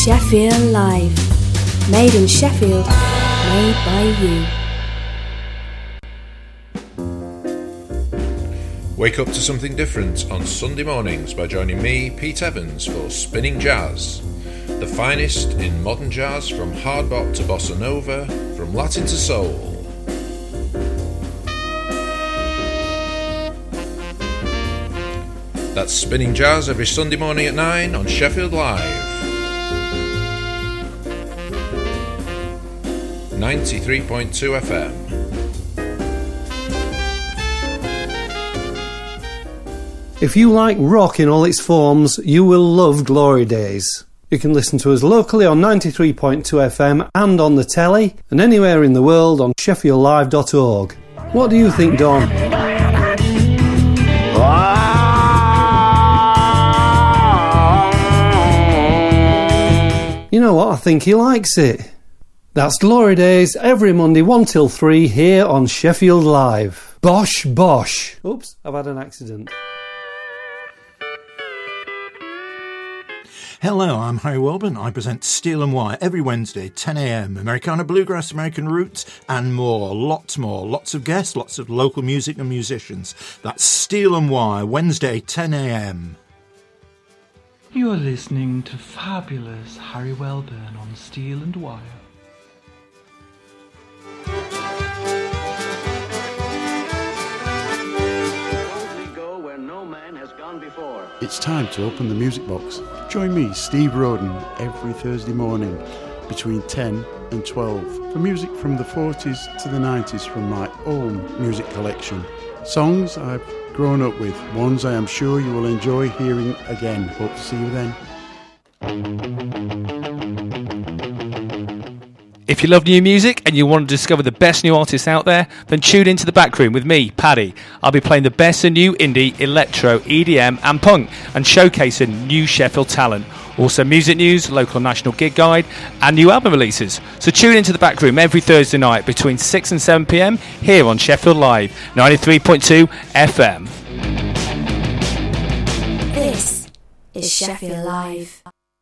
Sheffield Live. Made in Sheffield, made by you. Wake up to something different on Sunday mornings by joining me, Pete Evans, for Spinning Jazz. The finest in modern jazz, from hard bop to bossa nova, from Latin to soul. That's Spinning Jazz every Sunday morning at 9 on Sheffield Live. 93.2 FM. If you like rock in all its forms, you will love Glory Days. You can listen to us locally on 93.2 FM and on the telly, and anywhere in the world on sheffieldlive.org. What do you think, Don? You know what? I think he likes it. That's Glory Days every Monday 1 till 3 here on Sheffield Live. Bosh, bosh. Oops, I've had an accident. Hello, I'm Harry Welburn. I present Steel and Wire every Wednesday, 10 a.m. Americana Bluegrass, American Roots, and more. Lots of guests, lots of local music and musicians. That's Steel and Wire, Wednesday, 10 a.m. You are listening to fabulous Harry Welburn on Steel and Wire. It's time to open the music box. Join me, Steve Roden, every Thursday morning between 10 and 12 for music from the 40s to the 90s from my own music collection. Songs I've grown up with, ones I am sure you will enjoy hearing again. Hope to see you then. If you love new music and you want to discover the best new artists out there, then tune into The Back Room with me, Paddy. I'll be playing the best of new indie, electro, EDM and punk and showcasing new Sheffield talent. Also music news, local and national gig guide and new album releases. So tune into The Back Room every Thursday night between 6 and 7 p.m. here on Sheffield Live, 93.2 FM. This is Sheffield Live.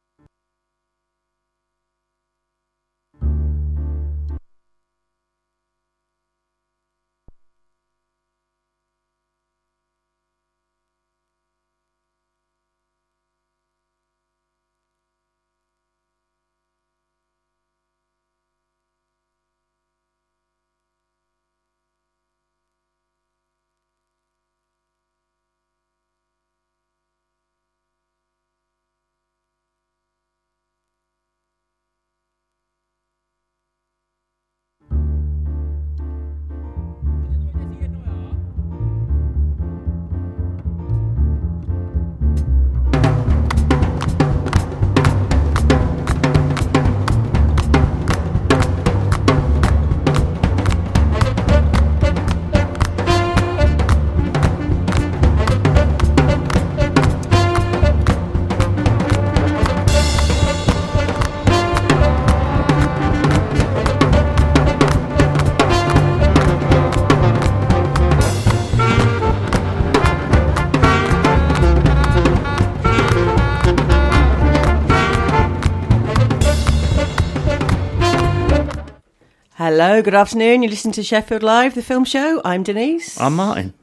Hello, good afternoon. You listen to Sheffield Live, the film show. I'm Denise. I'm Martin.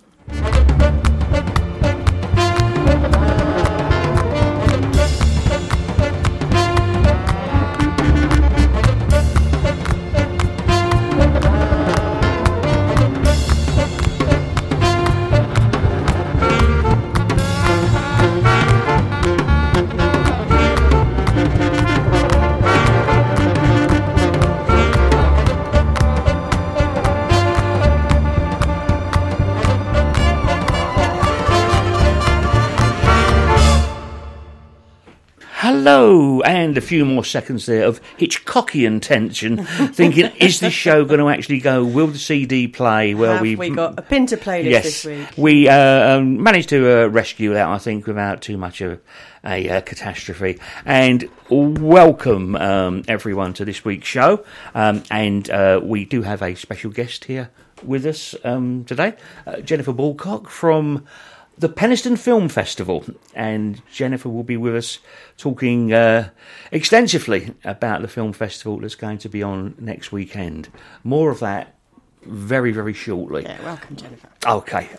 Hello, and a few more seconds there of Hitchcockian tension, thinking, is this show going to actually go? Will the CD play? Well, we got a Pinter playlist this week. We managed to rescue that, I think, without too much of a catastrophe. And welcome everyone to this week's show. And we do have a special guest here with us today, Jennifer Balcock from the Penistone Film Festival, and Jennifer will be with us talking extensively about the film festival that's going to be on next weekend. More of that very, very shortly. Yeah, welcome, Jennifer. Okay.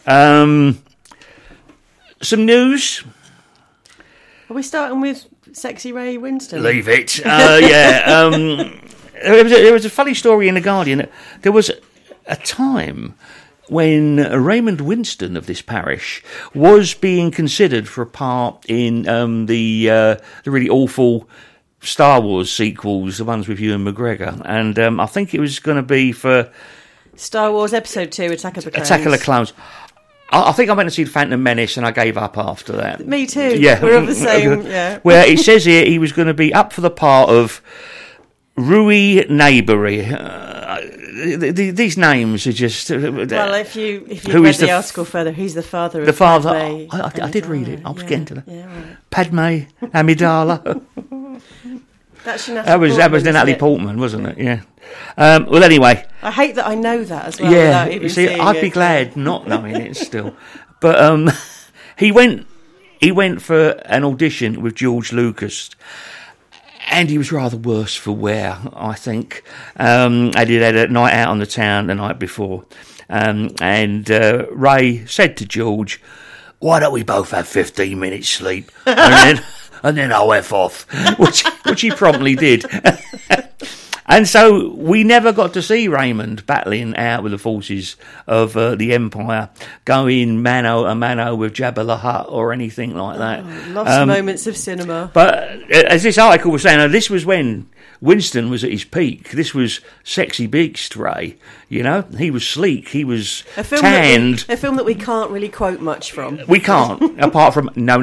Some news. Are we starting with Sexy Ray Winston? Leave it. Yeah. There was a funny story in The Guardian. There was a time when Raymond Winston of this parish was being considered for a part in the really awful Star Wars sequels, the ones with Ewan McGregor. And I think it was going to be for Star Wars Episode 2, Attack of the Clones. Attack of the Clones. I think I went to see Phantom Menace and I gave up after that. Me too. Yeah. We're of the same, yeah. Where it says here he was going to be up for the part of Rui Neighbory. These names are just... well, if you read the article further, he's the father of the father. Padme. I did read it. I was getting to that. Yeah, right. Padme Amidala. That was Natalie Portman, wasn't it? Yeah. Well, anyway. I hate that I know that as well. Yeah. Without even You see, seeing I'd it. be glad not knowing it still. But he went for an audition with George Lucas. And he was rather worse for wear, I think. And he'd had a night out on the town the night before. And Ray said to George, "Why don't we both have 15 minutes sleep?" And then I'll F off, which he promptly did. And so we never got to see Raymond battling out with the forces of the Empire, going mano a mano with Jabba the Hutt or anything like that. Lost moments of cinema. But as this article was saying, this was when Winston was at his peak. This was Sexy Beast Ray. You know, he was sleek. He was tanned. A film that we can't really quote much from. We can't, apart from no.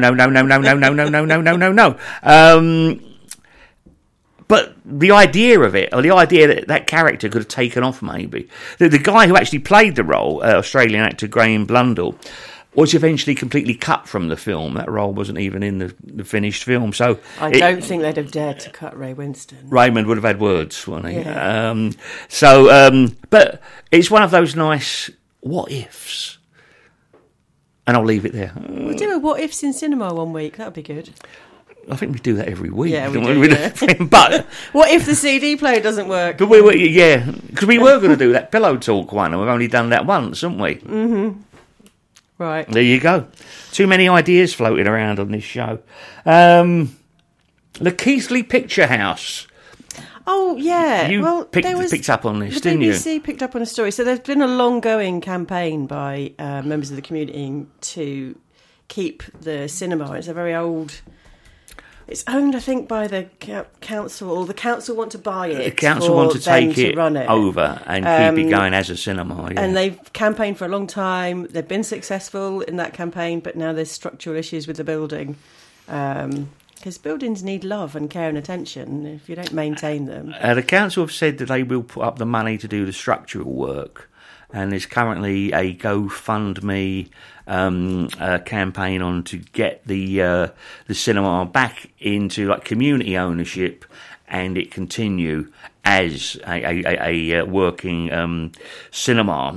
But the idea of it, or the idea that that character could have taken off, maybe the guy who actually played the role, Australian actor Graham Blundell, was eventually completely cut from the film. That role wasn't even in the finished film. So I don't think they'd have dared to cut Ray Winston. Raymond would have had words, wouldn't he? Yeah. But it's one of those nice what ifs. And I'll leave it there. We'll do a what ifs in cinema one week. That would be good. I think we do that every week. Yeah, we do. Yeah. But what if the CD player doesn't work? But we were going to do that Pillow Talk one, and we've only done that once, haven't we? Mm-hmm. Right. There you go. Too many ideas floating around on this show. The Keighley Picture House. Oh, yeah. You picked up on this, didn't you? The BBC picked up on a story. So there's been a long-going campaign by members of the community to keep the cinema. It's a very old... It's owned, I think, by the council, or the council want to buy it. The council want to take it run it over and keep it going as a cinema. Yeah. And they've campaigned for a long time. They've been successful in that campaign, but now there's structural issues with the building. Because buildings need love and care and attention if you don't maintain them. The council have said that they will put up the money to do the structural work. And there's currently a GoFundMe campaign on to get the cinema back into like community ownership, and it continue as a working cinema.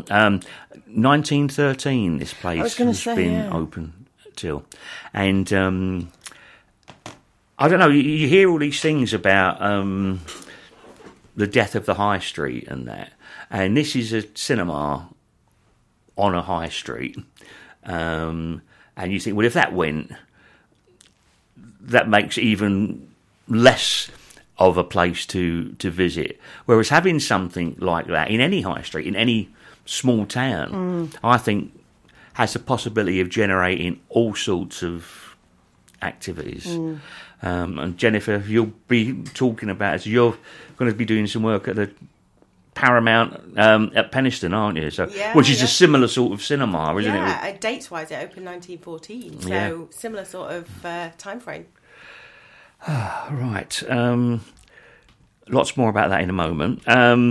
1913, this place has been open till, and I don't know. You hear all these things about the death of the high street and that. And this is a cinema on a high street. And you think, well, if that went, that makes even less of a place to visit. Whereas having something like that in any high street, in any small town, I think has the possibility of generating all sorts of activities. And Jennifer, you'll be talking about it. So you're going to be doing some work at the Paramount at Penistone, aren't you? So, which is a similar sort of cinema, isn't it? Yeah, dates-wise, it opened 1914, so similar sort of time frame. Right. Lots more about that in a moment.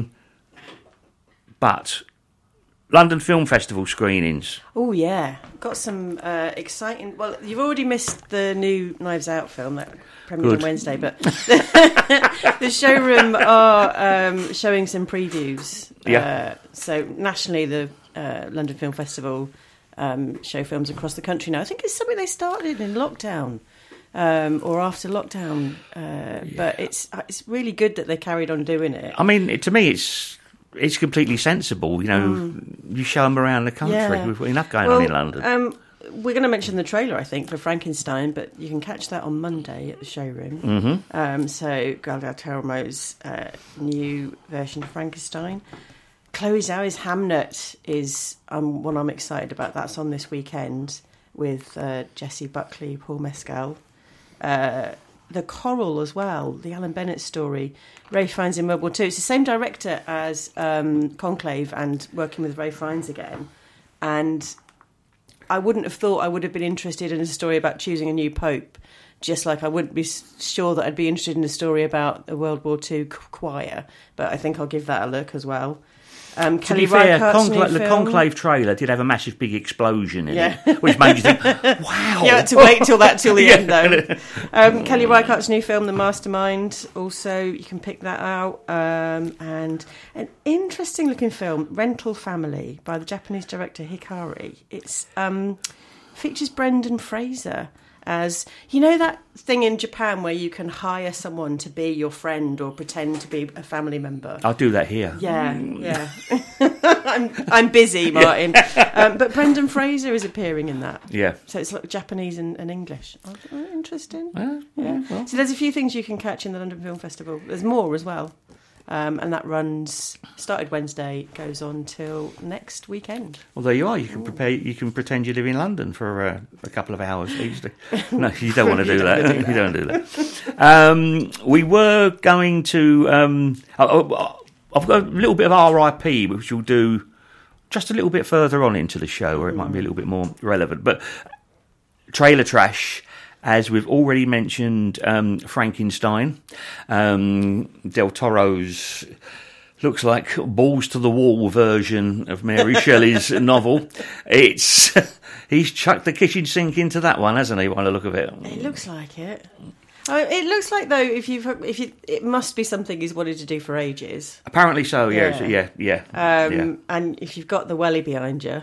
But London Film Festival screenings. Oh, yeah. Got some exciting... Well, you've already missed the new Knives Out film that premiered on Wednesday, but the showroom are showing some previews. Yeah. So nationally, the London Film Festival show films across the country now. I think it's something they started in lockdown. Or after lockdown, but it's really good that they carried on doing it. I mean, to me, it's completely sensible. You know, you show them around the country. We've got enough going on in London. We're going to mention the trailer, I think, for Frankenstein, but you can catch that on Monday at the showroom. Mm-hmm. So Gal Gadot-Mo's new version of Frankenstein. Chloe Zhao's Hamnet is one I'm excited about. That's on this weekend with Jessie Buckley, Paul Mescal. The Coral as well, the Alan Bennett story, Ralph Fiennes in World War II. It's the same director as Conclave and working with Ralph Fiennes again. And I wouldn't have thought I would have been interested in a story about choosing a new pope, just like I wouldn't be sure that I'd be interested in a story about a World War II choir. But I think I'll give that a look as well. To be fair, the Conclave trailer did have a massive big explosion in it, which made you think, wow. You had to wait till the end, though. Kelly Reichardt's new film, The Mastermind, also, you can pick that out. And an interesting-looking film, Rental Family, by the Japanese director Hikari. It's features Brendan Fraser as, you know that thing in Japan where you can hire someone to be your friend or pretend to be a family member? I'll do that here. Yeah. I'm busy, Martin. But Brendan Fraser is appearing in that. Yeah. So it's like Japanese and English. Oh, interesting. Well. So there's a few things you can catch in the London Film Festival. There's more as well. And that started Wednesday, goes on till next weekend. Well, there you are. You can prepare. You can pretend you live in London for a couple of hours easily. No, you don't want to do that. You don't do that. We were going to. I've got a little bit of RIP, which we'll do just a little bit further on into the show, where it might be a little bit more relevant. But trailer trash. As we've already mentioned, Frankenstein, Del Toro's looks like balls to the wall version of Mary Shelley's novel. He's chucked the kitchen sink into that one, hasn't he? By the look of it, it looks like it. It looks like though, it must be something he's wanted to do for ages. Apparently so. Yeah. And if you've got the welly behind you.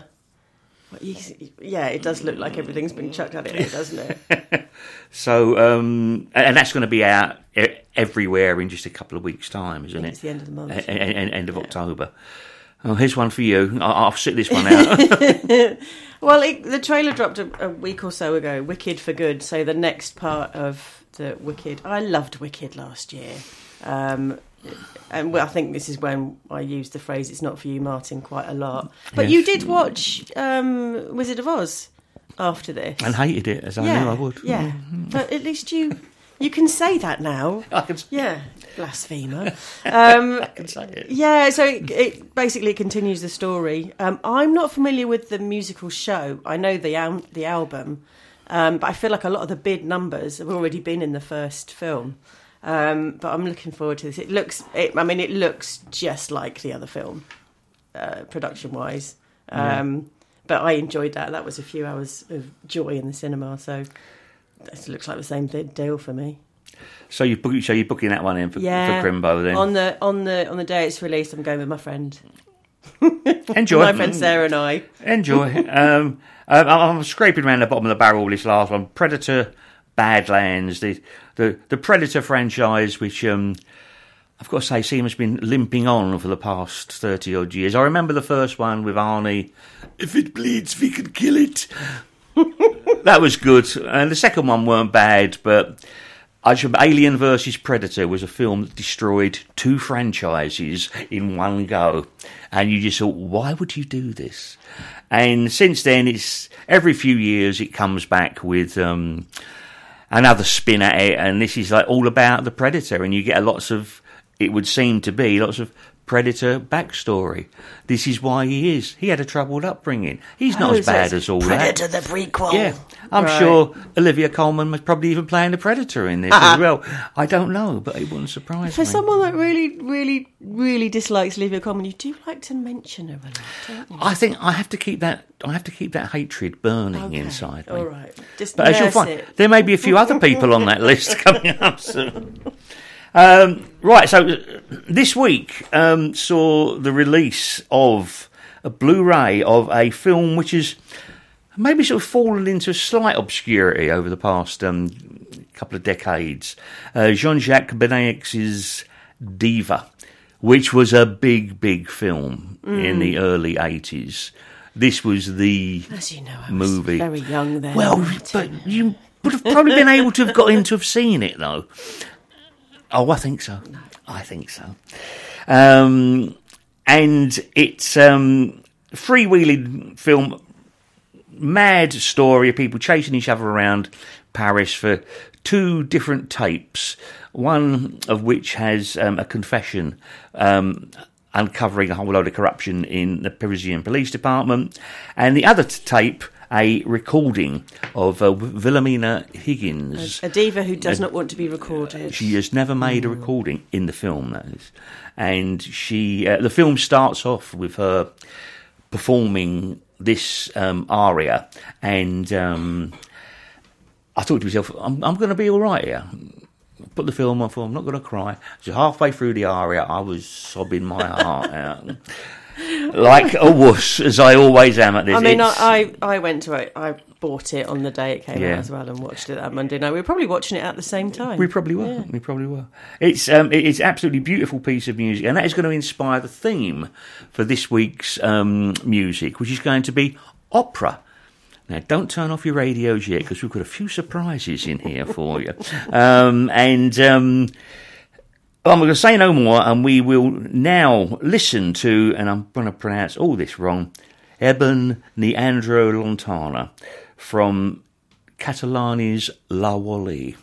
It does look like everything's been chucked at it, doesn't it? So, and that's going to be out everywhere in just a couple of weeks' time, isn't it? It's the end of the month. End of October. Oh, here's one for you. I'll sit this one out. Well, the trailer dropped a week or so ago, Wicked for Good, so the next part of the Wicked. I loved Wicked last year. And I think this is when I used the phrase "it's not for you, Martin" quite a lot. But you did watch Wizard of Oz after this and hated it, as I knew I would. Yeah, but at least you can say that now. Yeah, blasphemer. I can say it. Yeah, so it basically continues the story. I'm not familiar with the musical show. I know the album, but I feel like a lot of the big numbers have already been in the first film. But I'm looking forward to this. It looks just like the other film, production-wise. But I enjoyed that. That was a few hours of joy in the cinema. So it looks like the same deal for me. So you're booking that one in for Grimbo then? On the day it's released, I'm going with my friend. Enjoy. My friend Sarah and I. Enjoy. I'm scraping around the bottom of the barrel this last one. Predator, Badlands, the Predator franchise, which I've got to say seems to have been limping on for the past 30 odd years. I remember the first one with Arnie. If it bleeds, we can kill it. That was good, and the second one weren't bad, but I remember Alien vs Predator was a film that destroyed two franchises in one go, and you just thought, why would you do this? And since then, it's every few years it comes back with another spin at it, and this is like all about the Predator, and you get lots of Predator backstory. This is why he is. He had a troubled upbringing. He's not as bad as all Predator, that. Predator, the prequel. Yeah, I'm sure Olivia Colman was probably even playing the Predator in this as well. I don't know, but it wouldn't surprise me. For someone that really, really, really dislikes Olivia Colman, you do like to mention her a lot, don't you? I think I have to keep that hatred burning inside me. All right, just but as you'll find, there may be a few other people on that list coming up soon. Right, so this week saw the release of a Blu-ray of a film which is maybe sort of fallen into slight obscurity over the past couple of decades. Jean-Jacques Benoist's Diva, which was a big film in the early 80s. This was the As you know, I movie. was very young then. Well, but you would have probably been able to have got in to have seen it, though. Oh, I think so. No. I think so. And it's freewheeling film, mad story of people chasing each other around Paris for 2 different tapes, one of which has a confession uncovering a whole load of corruption in the Parisian police department, and the other tape, a recording of Wilhelmina Higgins. A diva who does not want to be recorded. She has never made a recording in the film, that is. And the film starts off with her performing this aria, and I thought to myself, I'm going to be all right here. Put the film on, I'm not going to cry. So halfway through the aria, I was sobbing my heart out. Like a wuss, as I always am at this. I mean, I went to it. I bought it on the day it came out as well, and watched it that Monday night. We were probably watching it at the same time. We probably were. Yeah. We probably were. It's absolutely beautiful piece of music, and that is going to inspire the theme for this week's music, which is going to be opera. Now, don't turn off your radios yet, because we've got a few surprises in here for you. I'm going to say no more, and we will now listen to, and I'm going to pronounce all this wrong, Eben Neandro Lontana from Catalani's La Wally.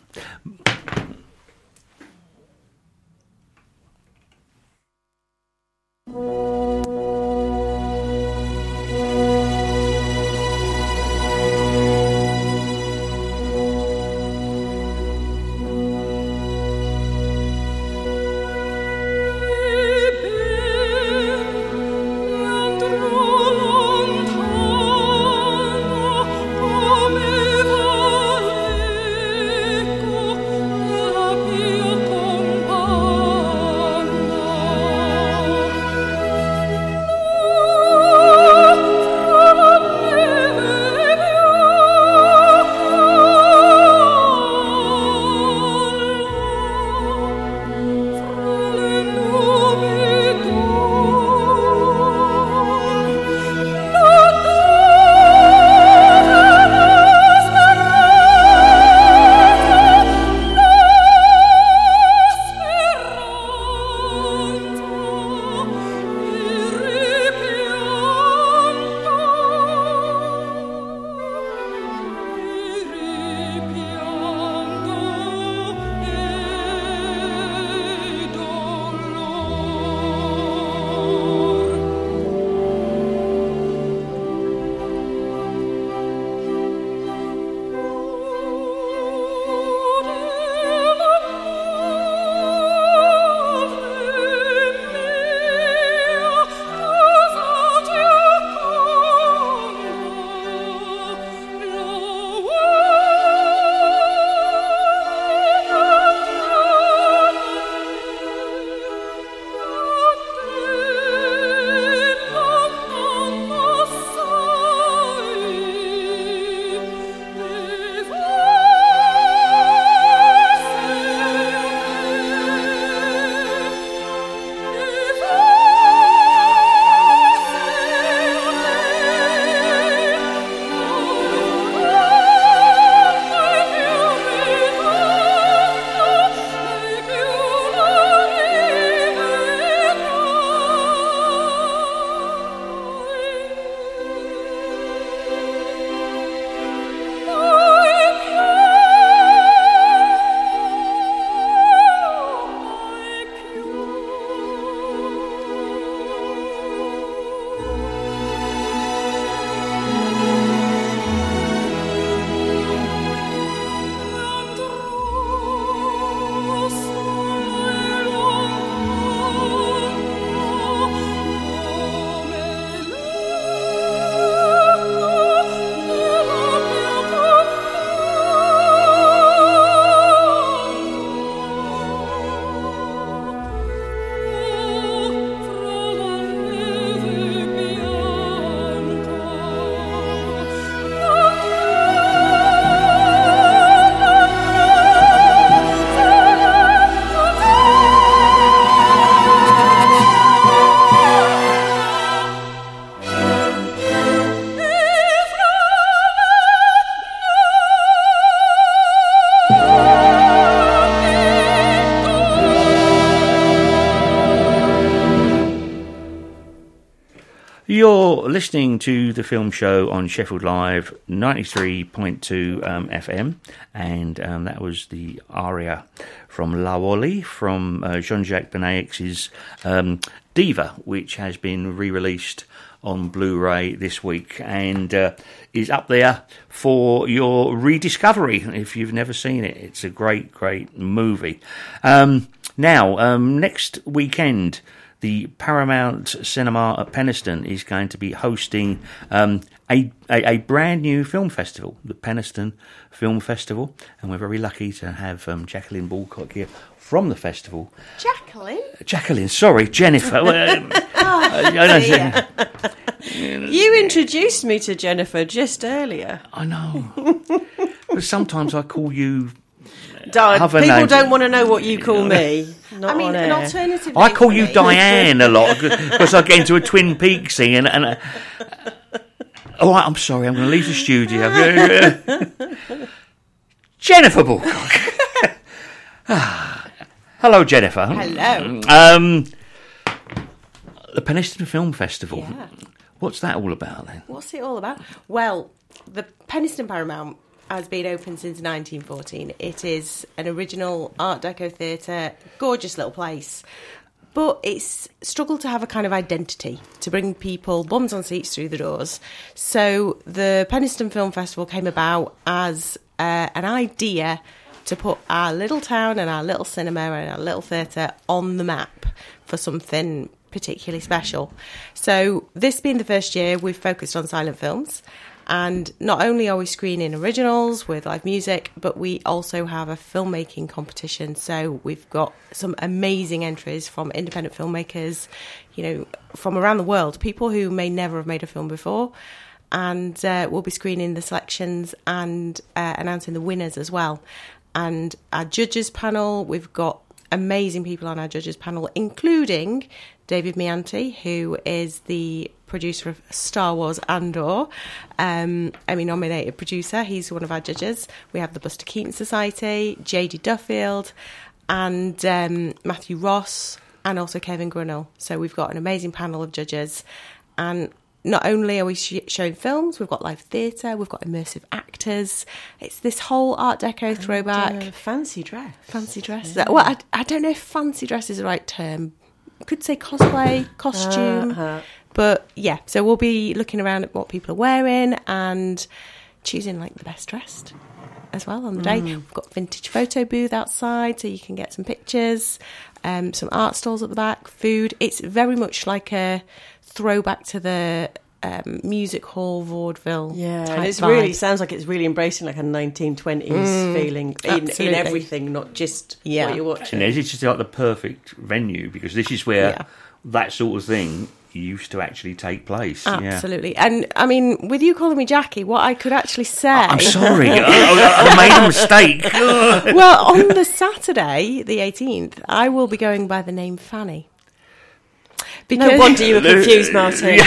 You're listening to the film show on Sheffield Live 93.2 FM, and that was the aria from La Wally from Jean-Jacques Benaix's Diva, which has been re-released on Blu-ray this week and is up there for your rediscovery if you've never seen it. It's a great, great movie. Now, next weekend, the Paramount Cinema at Penistone is going to be hosting a brand new film festival, the Penistone Film Festival, and we're very lucky to have Jacqueline Balcock here from the festival. Jacqueline, sorry, Jennifer. You introduced me to Jennifer just earlier. I know. But sometimes I call you... People don't want to know what you call me. Not I mean, on an air. alternative. I call you Diane a lot because I get into a Twin Peaks thing and all right, I'm sorry, I'm going to leave the studio. Jennifer Balcock. Hello, Jennifer. Hello. The Penistone Film Festival. Yeah. What's that all about then? What's it all about? Well, the Penistone Paramount has been open since 1914. It is an original Art Deco theatre, gorgeous little place. But it's struggled to have a kind of identity, to bring people bums on seats through the doors. So the Penistone Film Festival came about as an idea to put our little town and our little cinema and our little theatre on the map for something particularly special. So this being the first year, we've focused on silent films. And not only are we screening originals with live music, but we also have a filmmaking competition. So we've got some amazing entries from independent filmmakers, you know, from around the world, people who may never have made a film before. And we'll be screening the selections and announcing the winners as well. And our judges panel, we've got amazing people on our judges panel, including David Mianti, who is the producer of Star Wars Andor, Emmy-nominated producer. He's one of our judges. We have the Buster Keaton Society, J.D. Duffield, and Matthew Ross, and also Kevin Grunnell. So we've got an amazing panel of judges. And not only are we showing films, we've got live theatre, we've got immersive actors. It's this whole Art Deco throwback. Fancy dress. Fancy dress. Yeah. Well, I don't know if fancy dress is the right term. Could say cosplay, costume. But yeah, so we'll be looking around at what people are wearing and choosing like the best dressed as well on the day. We've got vintage photo booth outside so you can get some pictures, some art stalls at the back, food. It's very much like a throwback to the music hall vaudeville. Yeah, type and it vibe. really sounds like it's really embracing like a 1920s feeling in everything, not just what you're watching. And it's just like the perfect venue because this is where that sort of thing used to actually take place. Absolutely. Yeah. And I mean, with you calling me Jackie, what I could actually say... I'm sorry, I made a mistake. Well, on the Saturday, the 18th, I will be going by the name Fanny. Because no wonder you were confused, Martin.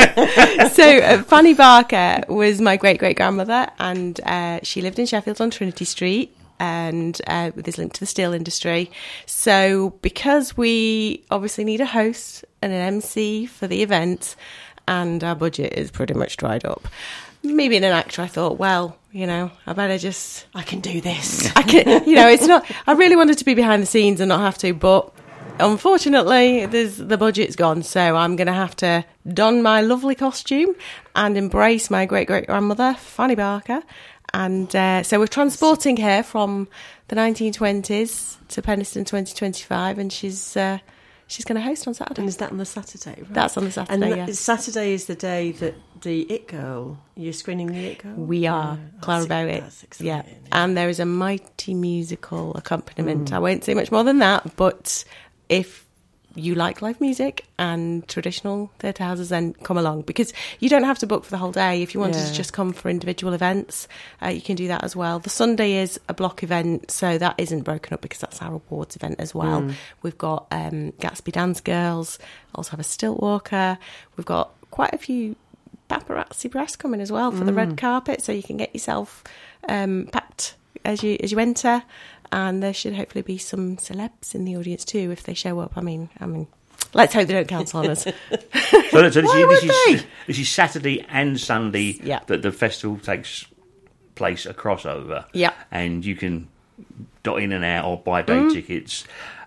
So Fanny Barker was my great-great-grandmother, and she lived in Sheffield on Trinity Street, and with this link to the steel industry. So because we obviously need a host and an MC for the event, and our budget is pretty much dried up, me being an actor, I thought, well, you know, I better just... I can do this. I can, you know, it's not... I really wanted to be behind the scenes and not have to, but... Unfortunately, the budget's gone, so I'm going to have to don my lovely costume and embrace my great-great-grandmother, Fanny Barker. And so we're transporting her from the 1920s to Penistone 2025, and she's going to host on Saturday. And is that on the Saturday? Right? That's on the Saturday, and Saturday is the day that the It Girl, you're screening the It Girl? We are, Clara Bowitt. That's exciting. Yeah, and there is a mighty musical accompaniment. I won't say much more than that, but... If you like live music and traditional theatre houses, then come along, because you don't have to book for the whole day. If you wanted to just come for individual events, you can do that as well. The Sunday is a block event, so that isn't broken up because that's our awards event as well. We've got Gatsby Dance Girls, also have a stilt walker. We've got quite a few paparazzi press coming as well for the red carpet, so you can get yourself packed as you enter. And there should hopefully be some celebs in the audience too if they show up. I mean, Let's hope they don't cancel on us. So this is Saturday and Sunday that the festival takes place, a crossover. Yeah. And you can dot in and out or buy day tickets.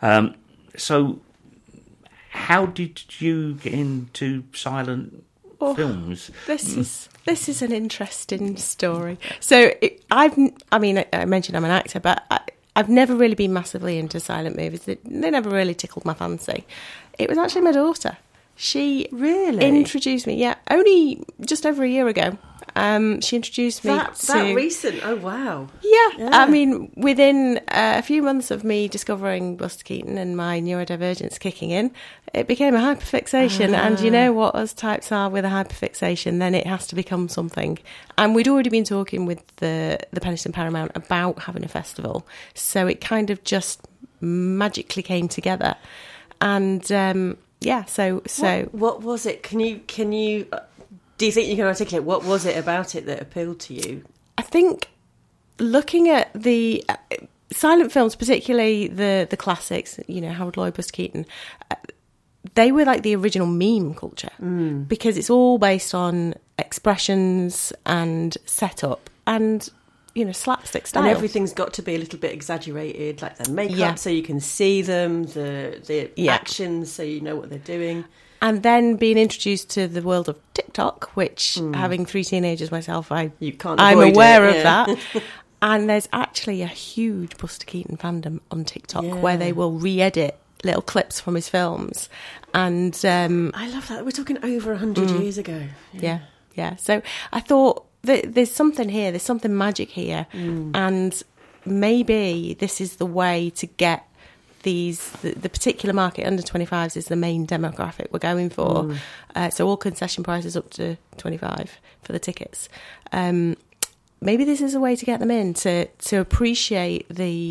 So how did you get into silent films? This is an interesting story. So I mentioned I'm an actor, but I've never really been massively into silent movies. They never really tickled my fancy. It was actually my daughter. She really introduced me. Yeah, only just over a year ago. She introduced me that recent. Oh wow! Yeah, I mean, within a few months of me discovering Buster Keaton and my neurodivergence kicking in, it became a hyperfixation. And you know what us types are with a hyperfixation, then it has to become something. And we'd already been talking with the Penistone Paramount about having a festival, so it kind of just magically came together. And so what was it? Can you? Do you think you can articulate what was it about it that appealed to you? I think looking at the silent films, particularly the classics, you know, Howard Lloyd, Buster Keaton, they were like the original meme culture because it's all based on expressions and setup and, you know, slapstick style. And everything's got to be a little bit exaggerated, like the makeup so you can see them, the actions so you know what they're doing. And then being introduced to the world of TikTok, which, having 3 teenagers myself, I'm aware of that. And there's actually a huge Buster Keaton fandom on TikTok where they will re-edit little clips from his films. And I love that. We're talking over 100 years ago. Yeah. So I thought that there's something here. There's something magic here. And maybe this is the way to get the particular market under 25s is the main demographic we're going for. So all concession prices up to 25 for the tickets. Maybe this is a way to get them in to appreciate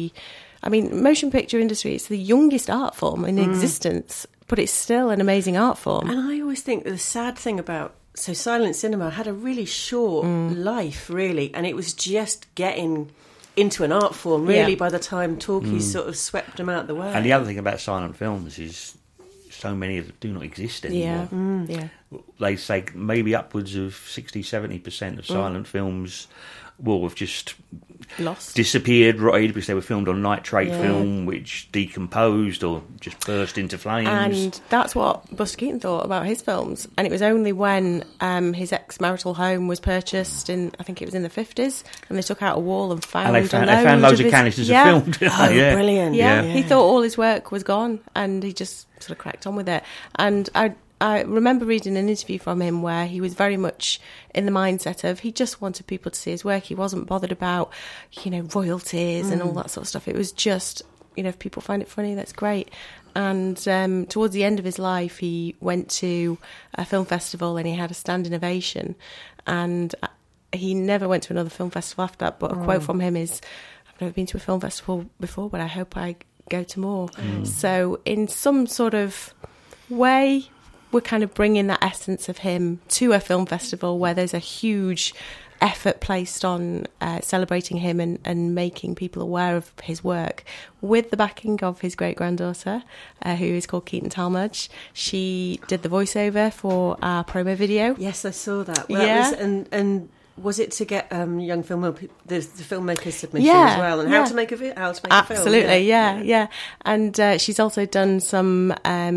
motion picture industry. It's the youngest art form in existence, but it's still an amazing art form. And I always think the sad thing about silent cinema had a really short life, really, and it was just getting into an art form, really, by the time talkies sort of swept them out the way. And the other thing about silent films is so many of them do not exist anymore. They say maybe upwards of 60-70% of silent films will have just disappeared right because they were filmed on nitrate film, which decomposed or just burst into flames. And that's what Buster Keaton thought about his films. And it was only when his ex-marital home was purchased I think it was in the 50s, and they took out a wall and found loads of canisters of film. Brilliant. Yeah, he thought all his work was gone, and he just sort of cracked on with it. And I remember reading an interview from him where he was very much in the mindset of he just wanted people to see his work. He wasn't bothered about, you know, royalties and all that sort of stuff. It was just, you know, if people find it funny, that's great. And towards the end of his life, he went to a film festival and he had a standing ovation. And he never went to another film festival after that. But a quote from him is, "I've never been to a film festival before, but I hope I go to more." So in some sort of way, we're kind of bringing that essence of him to a film festival where there's a huge effort placed on celebrating him and making people aware of his work, with the backing of his great-granddaughter, who is called Keaton Talmadge. She did the voiceover for our promo video. Yes, I saw that. Well, and was it to get young the filmmakers' submission as well, and how to make a film? Absolutely, yeah. And she's also done some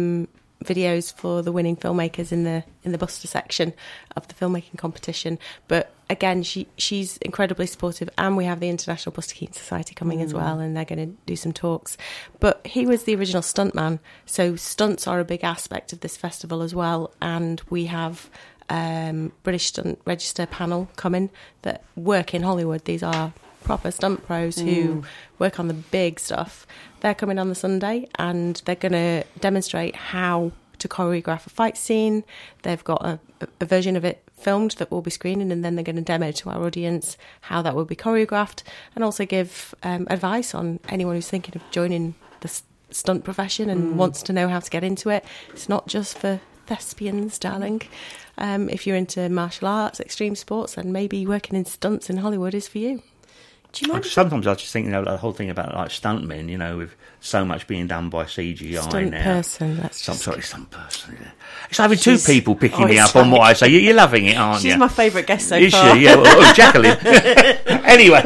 videos for the winning filmmakers in the Buster section of the filmmaking competition. But again, she's incredibly supportive, and we have the International Buster Keaton Society coming as well, and they're going to do some talks. But he was the original stuntman, so stunts are a big aspect of this festival as well. And we have British Stunt Register panel coming that work in Hollywood. These are proper stunt pros who work on the big stuff. They're coming on the Sunday, and they're going to demonstrate how to choreograph a fight scene. They've got a version of it filmed that we'll be screening, and then they're going to demo to our audience how that will be choreographed, and also give advice on anyone who's thinking of joining the stunt profession and wants to know how to get into it. It's not just for thespians, darling. If you're into martial arts, extreme sports, then maybe working in stunts in Hollywood is for you. Do you mind? Sometimes I just think, the whole thing about like stuntmen, with so much being done by CGI Stunt now. person. Stunt person. Yeah. It's having two people picking me up on what I say. You're loving it, aren't you? She's my favourite guest so Is far. she? Yeah. Well, Jacqueline. Anyway.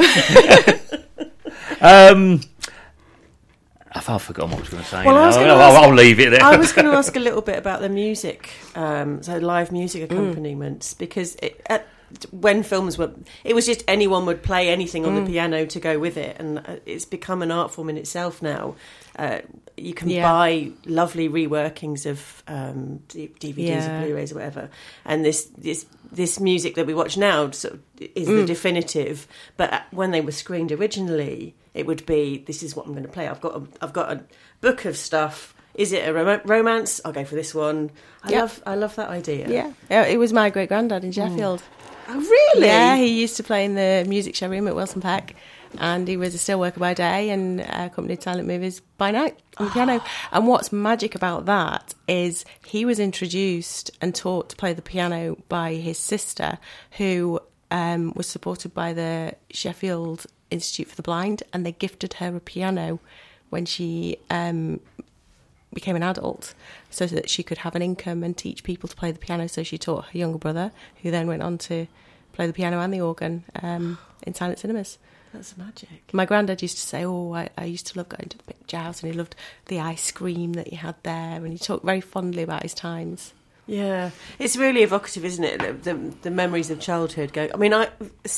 I've forgotten what I was going to say. Well, I'll leave it there. I was going to ask a little bit about the music, so live music accompaniments, because when films were, it was just anyone would play anything on the piano to go with it, and it's become an art form in itself now. You can buy lovely reworkings of DVDs or Blu-rays or whatever, and this music that we watch now sort of is the definitive. But when they were screened originally, it would be, this is what I'm going to play. I've got a book of stuff. Is it a romance? I'll go for this one. I love that idea. Yeah, it was my great granddad in Sheffield. Oh, really? Yeah, he used to play in the music show room at Wilson Peck, and he was a still worker by day and accompanied silent movies by night on the piano. And what's magic about that is he was introduced and taught to play the piano by his sister, who was supported by the Sheffield Institute for the Blind, and they gifted her a piano when she became an adult, so that she could have an income and teach people to play the piano. So she taught her younger brother, who then went on to play the piano and the organ in silent cinemas. That's magic. My granddad used to say, I used to love going to the picture house, and he loved the ice cream that he had there, and he talked very fondly about his times. Yeah, it's really evocative, isn't it? The memories of childhood go. I mean, I went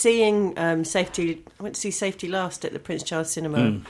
to see Safety Last at the Prince Charles Cinema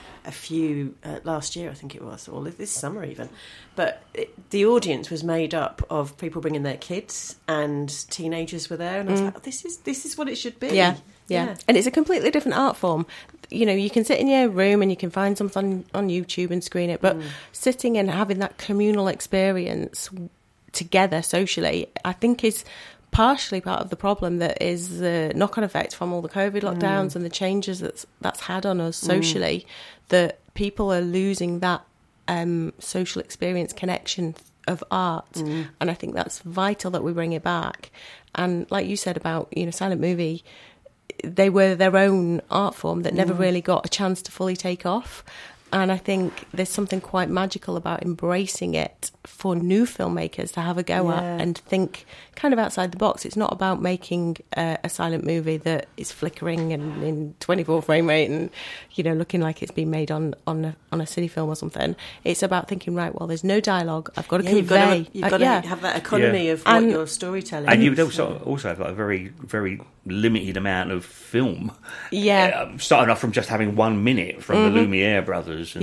last year, I think it was, or this summer even. But the audience was made up of people bringing their kids, and teenagers were there, and I was like, this is what it should be. Yeah. And it's a completely different art form. You can sit in your room and you can find something on YouTube and screen it, but sitting and having that communal experience together socially, I think, is partially part of the problem that is the knock-on effect from all the COVID lockdowns and the changes that's had on us socially, that people are losing that social experience connection of art. And I think that's vital that we bring it back. And like you said about, silent movie, they were their own art form that never really got a chance to fully take off. And I think there's something quite magical about embracing it for new filmmakers to have a go at and think kind of outside the box. It's not about making a silent movie that is flickering and in 24 frame rate and, looking like it's been made on a cine film or something. It's about thinking, right, well, there's no dialogue. I've got to convey. You've got to have that economy of what you're storytelling. And you would also have like a very, very limited amount of film. Yeah. Starting off from just having 1 minute from the Lumiere brothers. And,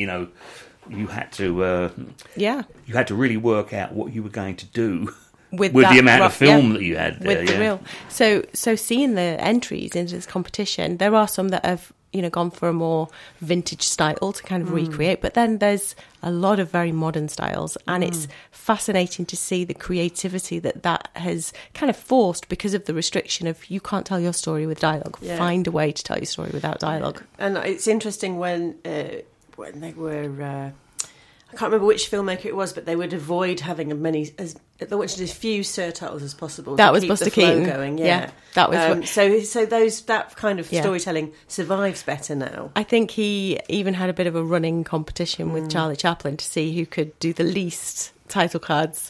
you had to you had to really work out what you were going to do with the amount of film that you had there. With the reel. So seeing the entries into this competition, there are some that have gone for a more vintage style to kind of recreate, but then there's a lot of very modern styles, and it's fascinating to see the creativity that has kind of forced because of the restriction of you can't tell your story with dialogue. Find a way to tell your story without dialogue. And it's interesting when they were I can't remember which filmmaker it was, but they would avoid having they wanted as few surtitles as possible. That to was keep Buster the flow Keaton going. that was so that kind of storytelling survives better now. I think he even had a bit of a running competition with Charlie Chaplin to see who could do the least title cards.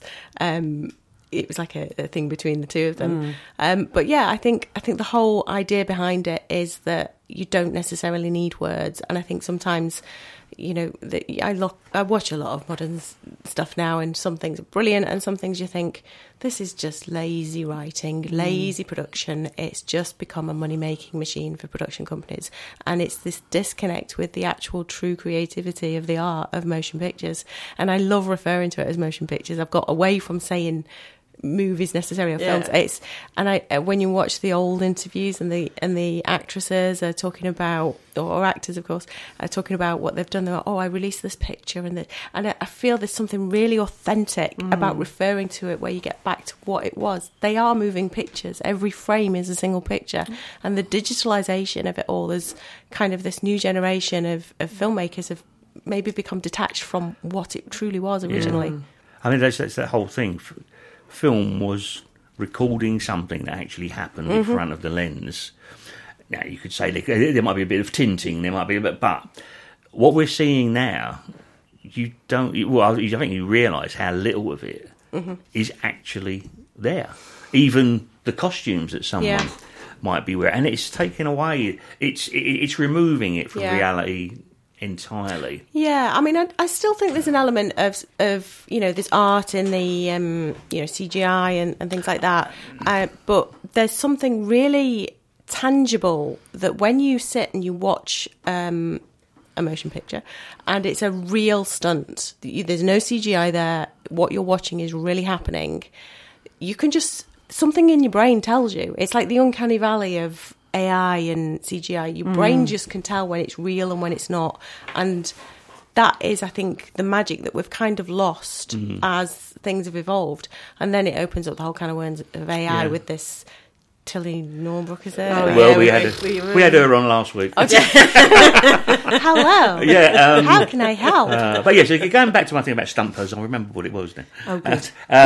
It was like a thing between the two of them. But yeah, I think the whole idea behind it is that you don't necessarily need words, and I think sometimes, I watch a lot of modern stuff now, and some things are brilliant, and some things you think, this is just lazy writing, lazy production. It's just become a money-making machine for production companies, and it's this disconnect with the actual true creativity of the art of motion pictures. And I love referring to it as motion pictures. I've got away from saying movies necessarily or films. When you watch the old interviews and the actresses are talking about, or actors of course, are talking about what they've done. They're like, I released this picture and I feel there's something really authentic about referring to it, where you get back to what it was. They are moving pictures. Every frame is a single picture, and the digitalization of it all is kind of this new generation of filmmakers have maybe become detached from what it truly was originally. I mean, that's that whole thing. Film was recording something that actually happened in front of the lens. now you could say there might be a bit of tinting, there might be a bit, but what we're seeing now, I think you realise how little of it is actually there. Even the costumes that someone might be wearing, and it's taken away. It's removing it from reality entirely. Yeah, I mean, I still think there's an element of there's art in the CGI and things like that, but there's something really tangible that when you sit and you watch a motion picture and it's a real stunt, there's no CGI there, what you're watching is really happening, you can just, something in your brain tells you. It's like the uncanny valley of AI and CGI. Your brain just can tell when it's real and when it's not, and that is, I think, the magic that we've kind of lost as things have evolved. And then it opens up the whole kind of world of AI with this Tilly Normbrook, is there? We had her on last week. Hello. Yeah. How can I help? But yeah, so going back to my thing about stunt pose, I remember what it was now. Oh, good.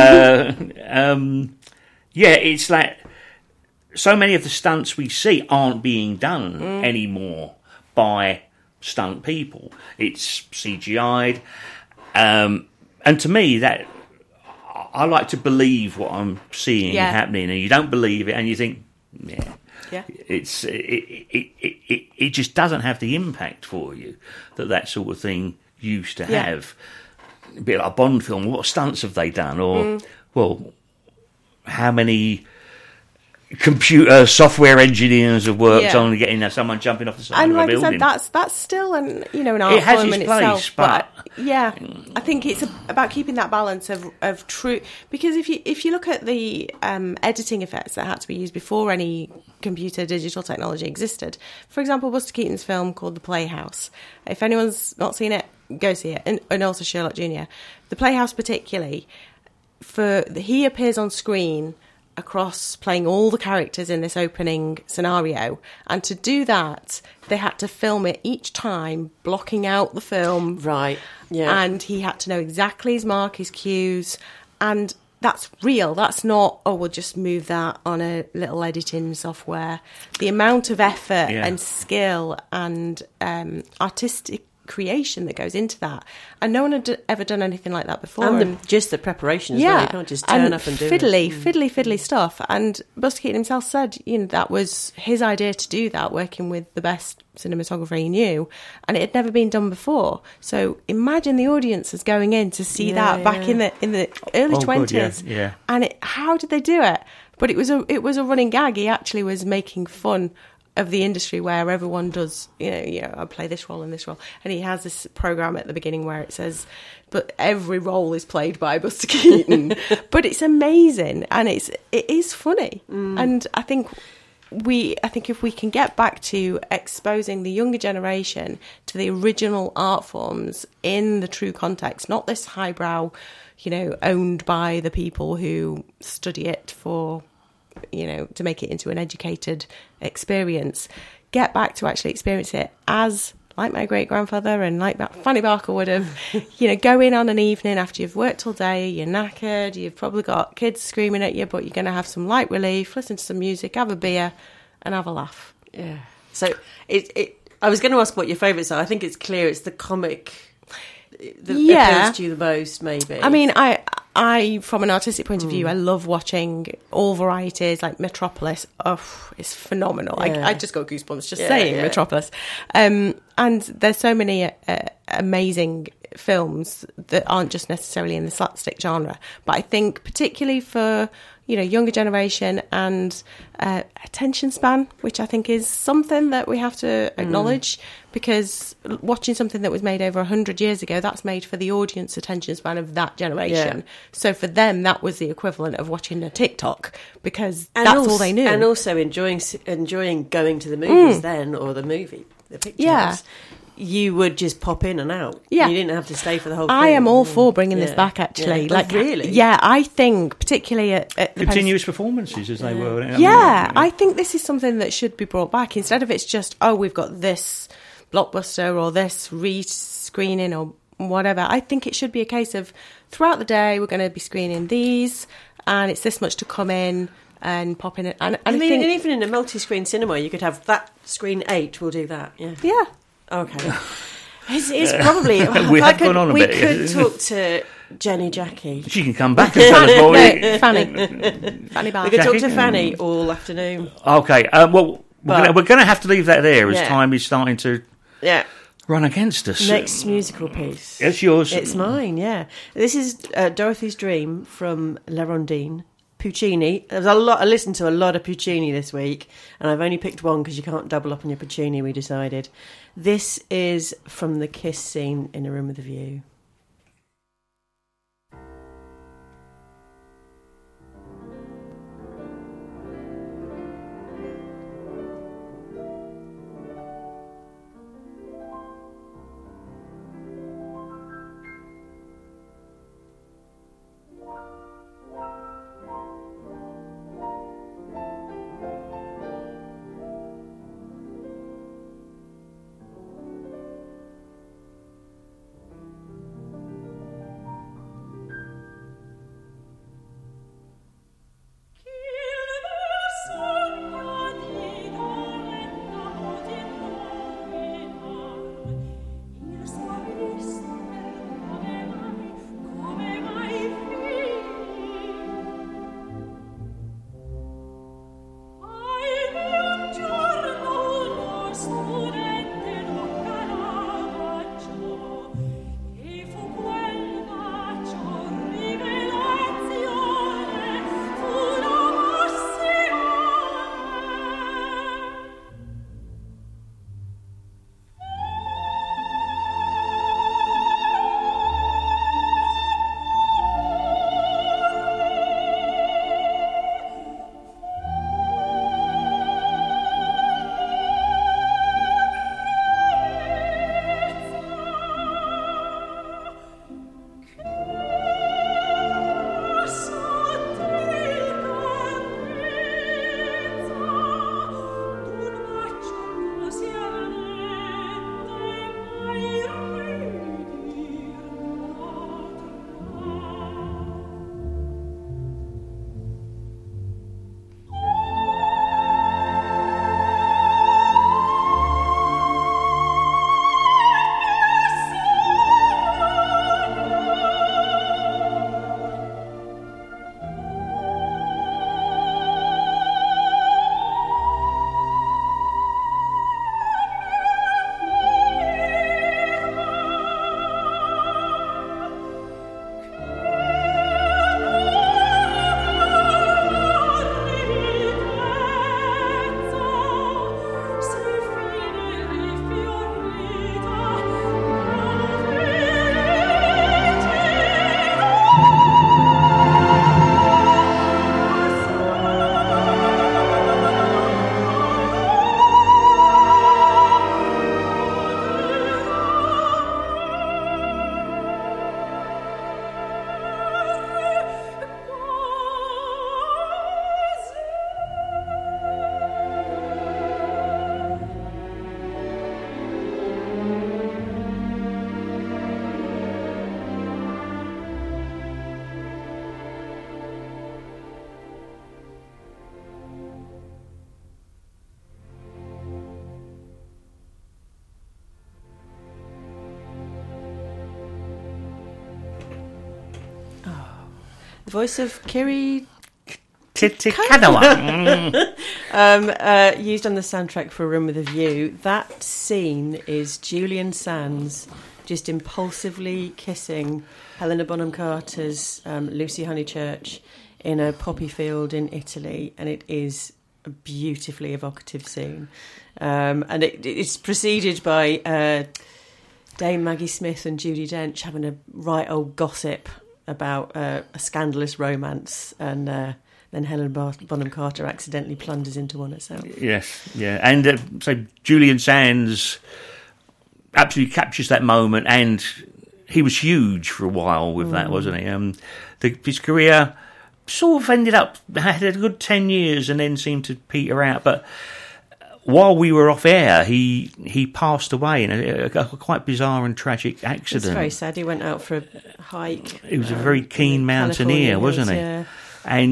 It's like so many of the stunts we see aren't being done anymore by stunt people. It's CGI'd, and to me that. I like to believe what I'm seeing happening, and you don't believe it, and you think, it just doesn't have the impact for you that sort of thing used to have. A bit like a Bond film. What stunts have they done? Or how many computer software engineers have worked on getting someone jumping off the side of a building? And like I said, that's still an art form in itself. But I think it's about keeping that balance of true. Because if you look at the editing effects that had to be used before any computer digital technology existed, for example, Buster Keaton's film called The Playhouse. If anyone's not seen it, go see it, and also Sherlock Jr. The Playhouse particularly, he appears on screen across playing all the characters in this opening scenario, and to do that they had to film it each time, blocking out the film, and he had to know exactly his mark, his cues, and that's real. That's not, we'll just move that on a little editing software. The amount of effort and skill and artistic creation that goes into that, and no one had ever done anything like that before, and just the preparation as well. You can't just turn up and do fiddly stuff. And Buster Keaton himself said that was his idea to do that, working with the best cinematographer he knew, and it had never been done before. So imagine the audience is going in to see that back in the early 20s. And how did they do it? But it was a running gag. He actually was making fun of the industry where everyone does, I play this role and this role. And he has this program at the beginning where it says, but every role is played by Buster Keaton. But it's amazing, and it is funny. And I think if we can get back to exposing the younger generation to the original art forms in the true context, not this highbrow, owned by the people who study it for, to make it into an educated experience, get back to actually experience it as, like my great-grandfather and like Fanny Barker would have, go in on an evening after you've worked all day, you're knackered, you've probably got kids screaming at you, but you're going to have some light relief, listen to some music, have a beer and have a laugh. Yeah. So I was going to ask what your favourites are. I think it's clear it's the comic that appeals to you the most, maybe. I mean, I, from an artistic point of view, I love watching all varieties, like Metropolis. Oh, it's phenomenal. I just got goosebumps just saying Metropolis. And there's so many amazing films that aren't just necessarily in the slapstick genre. But I think particularly for, younger generation and attention span, which I think is something that we have to acknowledge, because watching something that was made over 100 years ago, that's made for the audience attention span of that generation. So for them, that was the equivalent of watching a TikTok, because that's all they knew. And also enjoying going to the movies then, or the pictures. Yeah. You would just pop in and out. Yeah. You didn't have to stay for the whole thing. I am all for bringing this back, actually. Yeah. Really? Yeah, I think, particularly at the continuous performances as they were. I think this is something that should be brought back. Instead of it's just, we've got this blockbuster or this re-screening or whatever. I think it should be a case of, throughout the day, we're going to be screening these, and it's this much to come in, and pop in it. And I I mean, think, and even in a multi-screen cinema, you could have that screen 8 will do that. Yeah. yeah. Okay. It's probably. We have gone on a bit. We could talk to Jenny Jackie. She can come back and tell us more. No, Fanny Barr. We could talk Jackie? to Fanny all afternoon. Okay, well, we're going to have to leave that there as Yeah. time is starting to Yeah. run against us. Next musical piece. It's yours. It's mine, yeah. This is Dorothy's Dream from La Rondine. Puccini. There's a lot. I listened to a lot of Puccini this week, and I've only picked one because you can't double up on your Puccini, we decided. This is from the kiss scene in A Room with a View. The voice of Kiri Titikawa. used on the soundtrack for A Room with a View. That scene is Julian Sands just impulsively kissing Helena Bonham Carter's Lucy Honeychurch in a poppy field in Italy, and it is a beautifully evocative scene. And it's preceded by Dame Maggie Smith and Judi Dench having a right old gossip about a scandalous romance, and then Helen Bonham Carter accidentally plunders into one herself. Yes, yeah. And so Julian Sands absolutely captures that moment, and he was huge for a while with that, wasn't he? His career sort of ended up, had a good 10 years and then seemed to peter out, but while we were off air, he passed away in a quite bizarre and tragic accident. It's very sad. He went out for a hike. He was a very keen mountaineer, wasn't he? Yeah. And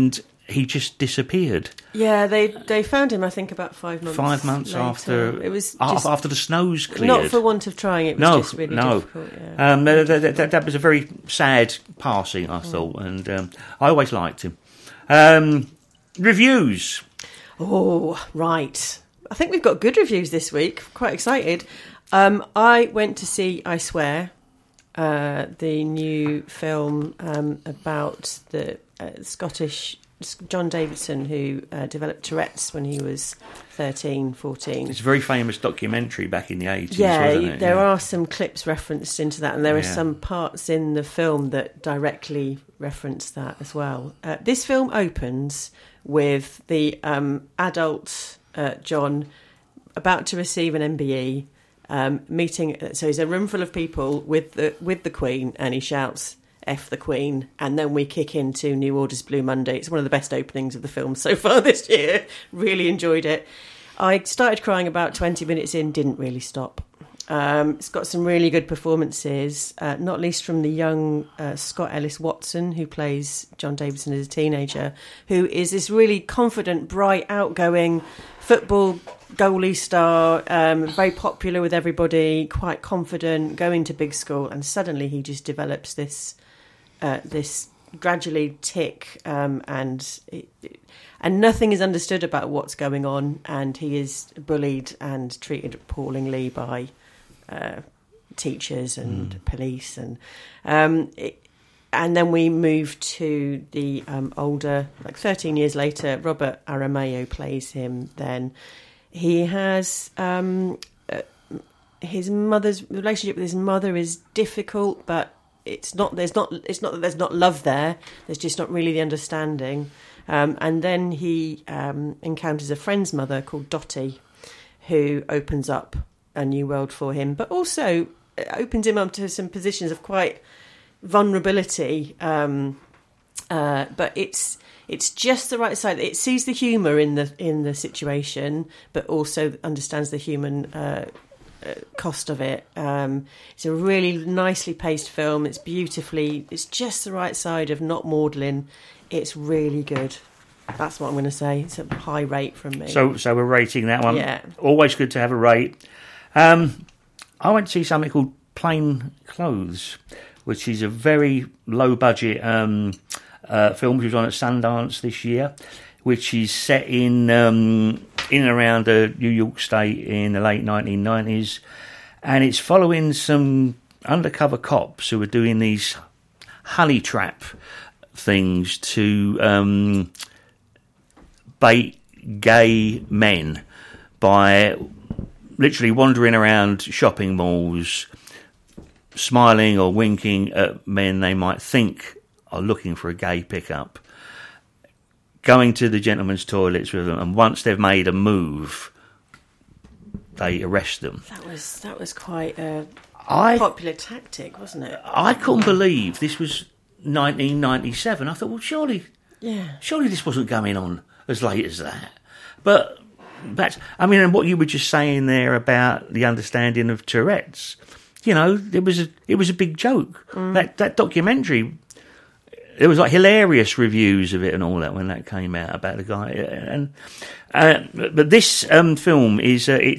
he just disappeared. Yeah, they found him, I think, about 5 months. 5 months later. after It was after the snows cleared. Not for want of trying. It was just really difficult. Yeah. That was a very sad passing, I thought, and I always liked him. Reviews. Oh, right. I think we've got good reviews this week. Quite excited. I went to see I Swear, the new film about the Scottish John Davidson, who developed Tourette's when he was 13, 14. It's a very famous documentary back in the 80s, yeah, wasn't it? There are some clips referenced into that, and there are some parts in the film that directly reference that as well. This film opens with the adult John about to receive an MBE, meeting. So he's a room full of people with the Queen, and he shouts, "F the Queen," and then we kick into New Order's Blue Monday. It's one of the best openings of the film so far this year. Really enjoyed it. I started crying about 20 minutes in, didn't really stop. It's got some really good performances, not least from the young Scott Ellis Watson, who plays John Davidson as a teenager, who is this really confident, bright, outgoing football goalie star, very popular with everybody, quite confident, going to big school, and suddenly he just develops this gradually tick, and nothing is understood about what's going on, and he is bullied and treated appallingly by teachers and police, and then we move to the older, like 13 years later. Robert Aramayo plays him. Then he has his mother's relationship with his mother is difficult, but it's not that there's not love there. There's just not really the understanding. And then he encounters a friend's mother called Dottie, who opens up a new world for him, but also opens him up to some positions of quite vulnerability. But it's just the right side. It sees the humour in the situation, but also understands the human cost of it. It's a really nicely paced film. It's just the right side of not maudlin. It's really good. That's what I'm going to say. It's a high rate from me. So we're rating that one. Yeah. Always good to have a rate. I went to see something called Plain Clothes, which is a very low budget film which was on at Sundance this year, which is set in and around New York State in the late 1990s, and it's following some undercover cops who are doing these honey trap things to bait gay men by literally wandering around shopping malls, smiling or winking at men they might think are looking for a gay pickup, going to the gentlemen's toilets with them, and once they've made a move, they arrest them. That was quite a popular tactic, wasn't it? I couldn't believe this was 1997. I thought, well, surely this wasn't going on as late as that. But and what you were just saying there about the understanding of Tourette's, it was a big joke. That documentary. There was like hilarious reviews of it and all that when that came out about the guy. But this film is it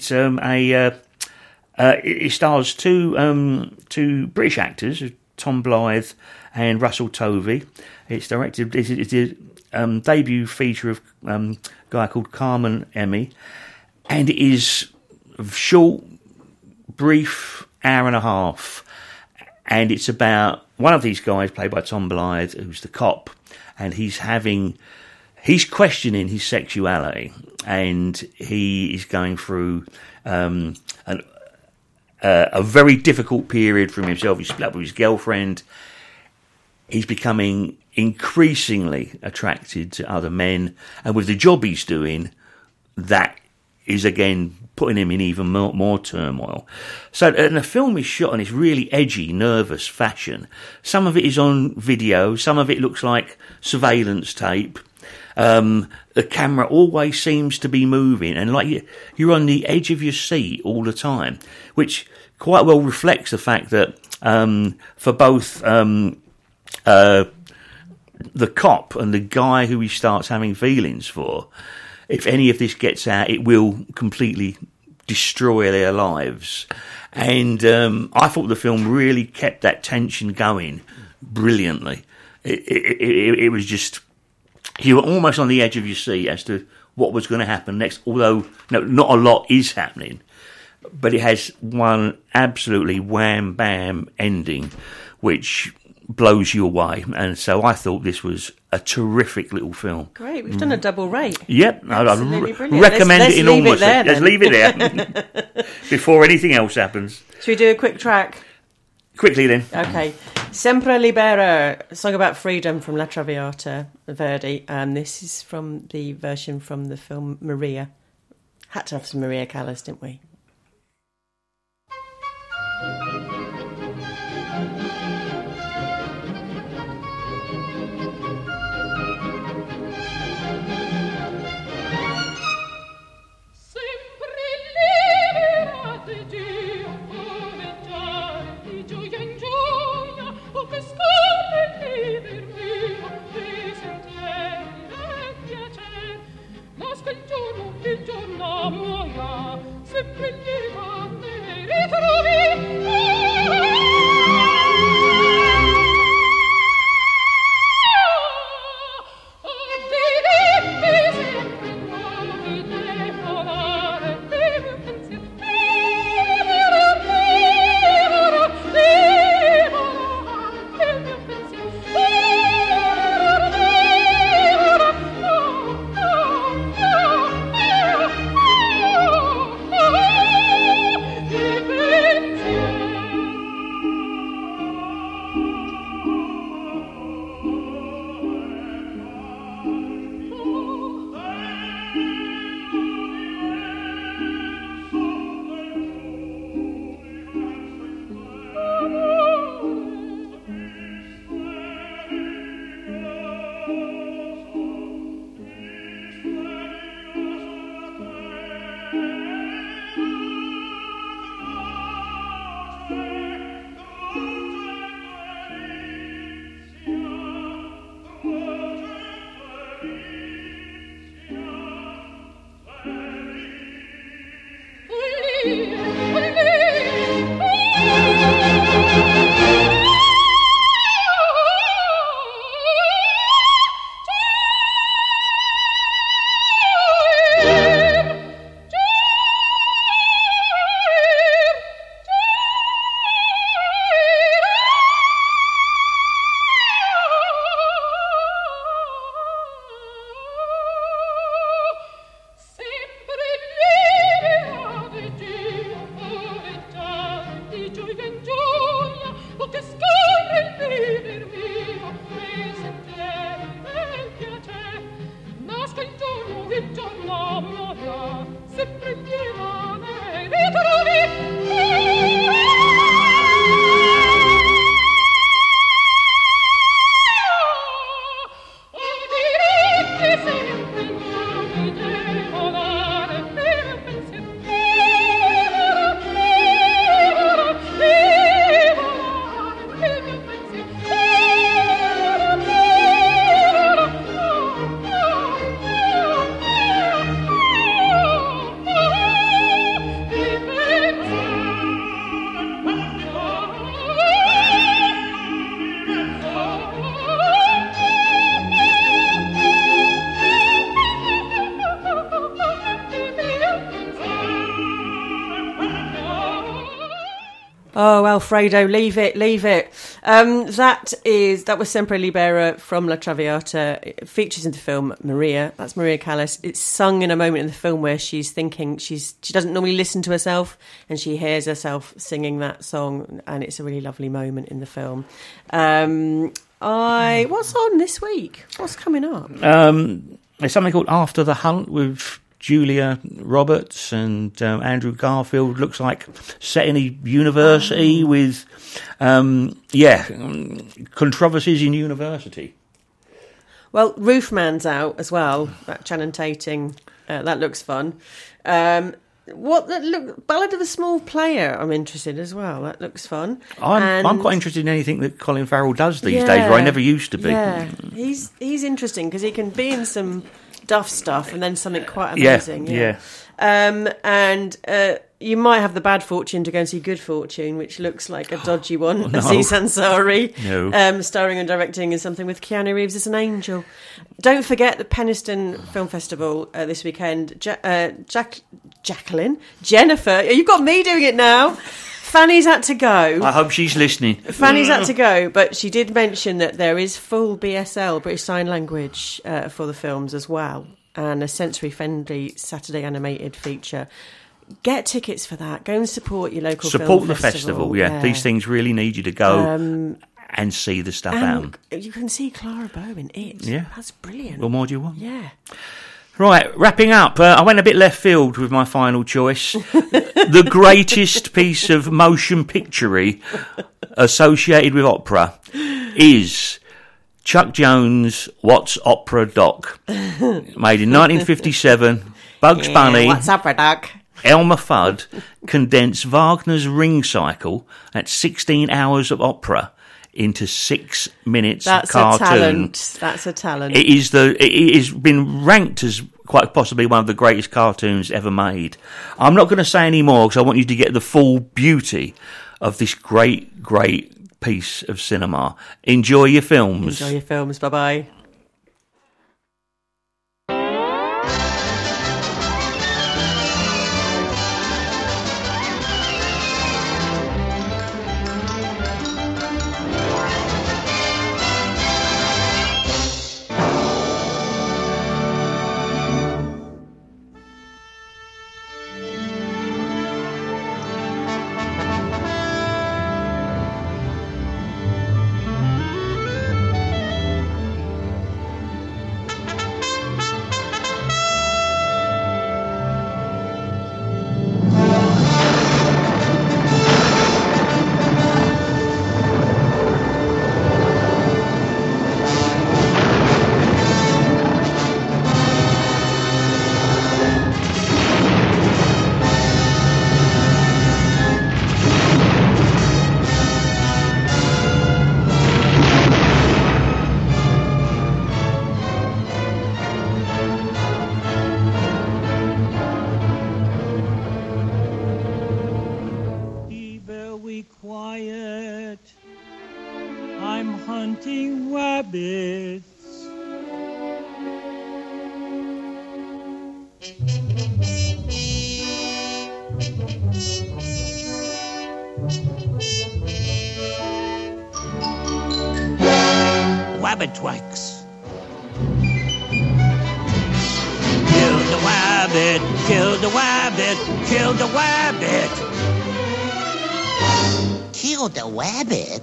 stars two British actors, Tom Blythe and Russell Tovey. It's directed. It's a debut feature of a guy called Carmen Emmy, and it is short, brief, hour and a half. And it's about one of these guys, played by Tom Blythe, who's the cop, and he's questioning his sexuality, and he is going through a very difficult period for himself. He's split up with his girlfriend. He's becoming increasingly attracted to other men, and with the job he's doing, that is again putting him in even more turmoil. So, and the film is shot in this really edgy, nervous fashion. Some of it is on video, some of it looks like surveillance tape. The camera always seems to be moving, and like you're on the edge of your seat all the time, which quite well reflects the fact that for both the cop and the guy who he starts having feelings for, if any of this gets out, it will completely destroy their lives. And I thought the film really kept that tension going brilliantly. It was just, you were almost on the edge of your seat as to what was going to happen next, although not a lot is happening. But it has one absolutely wham-bam ending, which blows you away. And so I thought this was a terrific little film. Great, we've done a double rate. Yep, I'd brilliant. recommend Let's it leave enormously. it there, Let's then. leave it there before anything else happens. Should we do a quick track? Quickly then. Okay. Sempre Libera, a song about freedom from La Traviata, Verdi. And this is from the version from the film Maria. Had to have some Maria Callas, didn't we? Oh, Alfredo, leave it. That was Sempre Libera from La Traviata. It features in the film Maria. That's Maria Callas. It's sung in a moment in the film where she's thinking she doesn't normally listen to herself, and she hears herself singing that song, and it's a really lovely moment in the film. What's on this week? What's coming up? There's something called After the Hunt with Julia Roberts and Andrew Garfield. Looks like set in a university with controversies in university. Well, Roofman's out as well, that Channing Tatum. That looks fun. Ballad of a Small Player, I'm interested as well. That looks fun. I'm quite interested in anything that Colin Farrell does these days, where I never used to be. Yeah, he's interesting because he can be in some duff stuff and then something quite amazing. Yeah. And you might have the bad fortune to go and see Good Fortune, which looks like a dodgy one. No. Aziz Ansari, No. starring and directing in something with Keanu Reeves as an angel. Don't forget the Penistone Film Festival this weekend. Jacqueline, Jennifer, you've got me doing it now. Fanny's had to go. I hope she's listening. Fanny's had to go, but she did mention that there is full BSL, British Sign Language, for the films as well, and a sensory-friendly Saturday animated feature. Get tickets for that. Go and support your local film Support the festival. festival, yeah. These things really need you to go and see the stuff out. You can see Clara Bow in it. Yeah. That's brilliant. What more do you want? Yeah. Right, wrapping up. I went a bit left field with my final choice. The greatest piece of motion pictury associated with opera is Chuck Jones' What's Opera Doc, made in 1957. Bugs Bunny. What's Opera Doc? Elmer Fudd condensed Wagner's Ring Cycle at 16 hours of opera into 6 minutes of cartoon. That's a talent. It has been ranked as quite possibly one of the greatest cartoons ever made. I'm not going to say any more because I want you to get the full beauty of this great, great piece of cinema. Enjoy your films. Enjoy your films. Bye-bye. Wabbit-twax. Kill the wabbit, kill the wabbit, kill the wabbit. Kill the wabbit?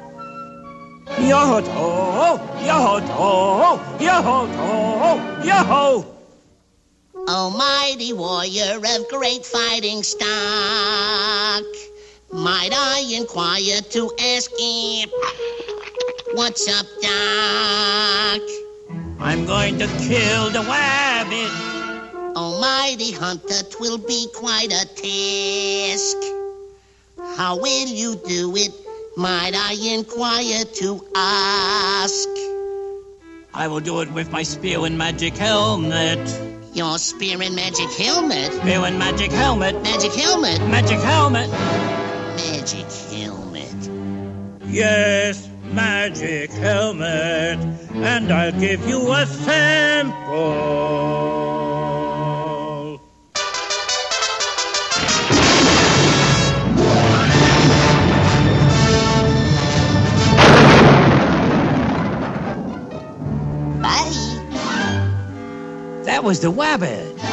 Yo-ho-ho, yo-ho-ho, yo-ho-ho, yo-ho. O mighty warrior of great fighting stock, might I inquire to ask him, what's up, Doc? I'm going to kill the wabbit. Almighty hunter, 'twill be quite a task. How will you do it? Might I inquire to ask? I will do it with my spear and magic helmet. Your spear and magic helmet? Spear and magic helmet. Magic helmet? Magic helmet. Magic helmet. Yes, magic helmet. And I'll give you a sample. That was the wabbit.